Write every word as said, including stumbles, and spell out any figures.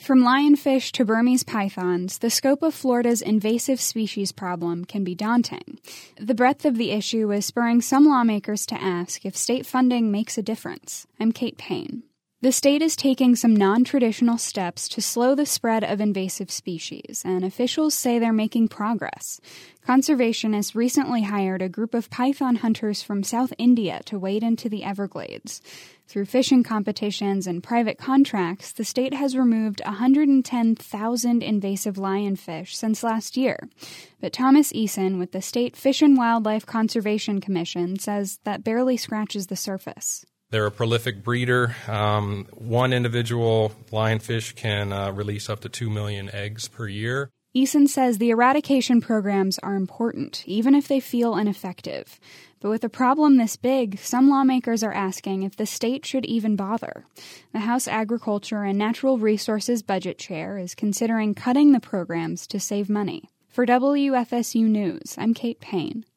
From lionfish to Burmese pythons, the scope of Florida's invasive species problem can be daunting. The breadth of the issue is spurring some lawmakers to ask if state funding makes a difference. I'm Kate Payne. The state is taking some non-traditional steps to slow the spread of invasive species, and officials say they're making progress. Conservationists recently hired a group of python hunters from South India to wade into the Everglades. Through fishing competitions and private contracts, the state has removed one hundred ten thousand invasive lionfish since last year. But Thomas Eason with the State Fish and Wildlife Conservation Commission says that barely scratches the surface. They're a prolific breeder. Um, one individual lionfish can uh, release up to two million eggs per year. Eason says the eradication programs are important, even if they feel ineffective. But with a problem this big, some lawmakers are asking if the state should even bother. The House Agriculture and Natural Resources Budget Chair is considering cutting the programs to save money. For W F S U News, I'm Kate Payne.